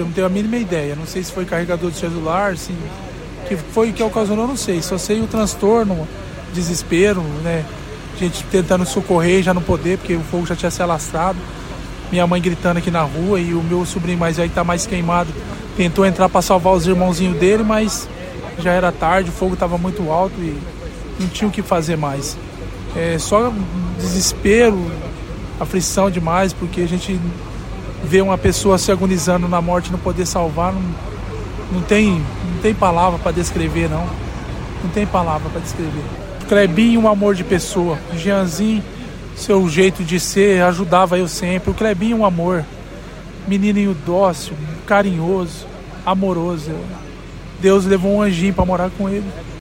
eu não tenho a mínima ideia. Não sei se foi carregador de celular, se que foi que ocasionou, não sei. Só sei o transtorno, desespero, né? A gente tentando socorrer, já não poder, porque o fogo já tinha se alastrado. Minha mãe gritando aqui na rua e o meu sobrinho mais velho que tá mais queimado tentou entrar para salvar os irmãozinhos dele, mas já era tarde, o fogo estava muito alto e não tinha o que fazer mais. Só desespero, aflição demais, porque a gente vê uma pessoa se agonizando na morte e não poder salvar, não tem palavra para descrever, não. Não tem palavra para descrever. Clebinho, um amor de pessoa. Jeanzinho, seu jeito de ser, ajudava eu sempre. O Clebinho, um amor. Menininho dócil, carinhoso, amoroso. Deus levou um anjinho para morar com ele.